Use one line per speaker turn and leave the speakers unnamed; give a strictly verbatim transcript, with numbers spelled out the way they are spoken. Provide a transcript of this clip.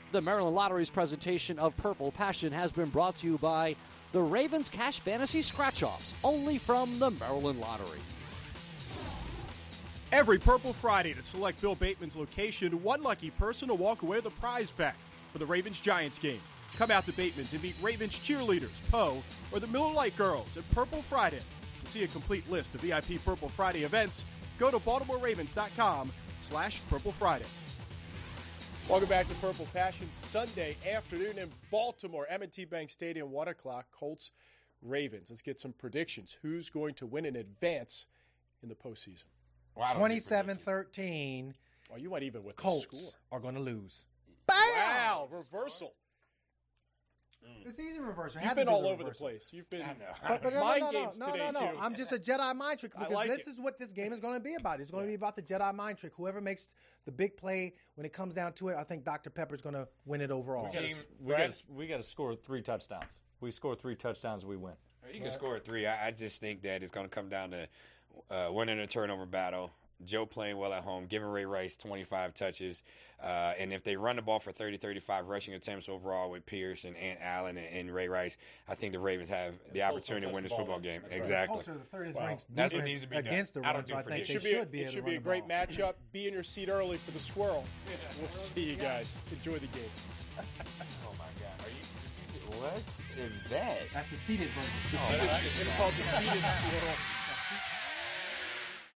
The Maryland Lottery's presentation of Purple Passion has been brought to you by the Ravens Cash Fantasy Scratch-Offs, only from the Maryland Lottery.
Every Purple Friday to select Bill Bateman's location, one lucky person will walk away with a prize pack for the Ravens-Giants game. Come out to Bateman's and meet Ravens cheerleaders, Poe, or the Miller Lite Girls at Purple Friday. To see a complete list of V I P Purple Friday events, go to BaltimoreRavens.com slash Purple Friday. Welcome back to Purple Passion, Sunday afternoon in Baltimore, M and T Bank Stadium, one o'clock, Colts, Ravens. Let's get some predictions. Who's going to win in advance in the postseason?
Well, twenty-seven thirteen.
Oh, you went even with
Colts
the score.
Are going to lose.
Bam! Wow, reversal.
Mm. It's easy reversal.
You've been all over the place. You've been
but, but no,
mind
no, no,
games
no,
today,
no, no, no.
too.
I'm just a Jedi mind trick because
like
this
it.
is what this game is going to be about. It's going to be about the Jedi mind trick. Whoever makes the big play when it comes down to it, I think Doctor Pepper is going to win it overall.
We got we got to score three touchdowns. We score three touchdowns, we win.
You can score three. I, I just think that it's going to come down to uh, winning a turnover battle. Joe playing well at home, giving Ray Rice twenty-five touches. Uh, and if they run the ball for thirty, thirty-five rushing attempts overall with Pierce and Ant Allen and, and Ray Rice, I think the Ravens have the opportunity to win this football game.
That's
exactly.
Right.
Wow. That's what needs to be done.
Against the
I
run,
don't
so I
do
think
It
they
should be,
should be
it
able
should
to
be a
run the
great
ball.
matchup. Be in your seat early for the squirrel. We'll see you guys. Enjoy the game.
Oh, my God. Are you, did you, what is that?
That's the seated version.
The
Oh,
seated,
that's-
it's called the seated squirrel.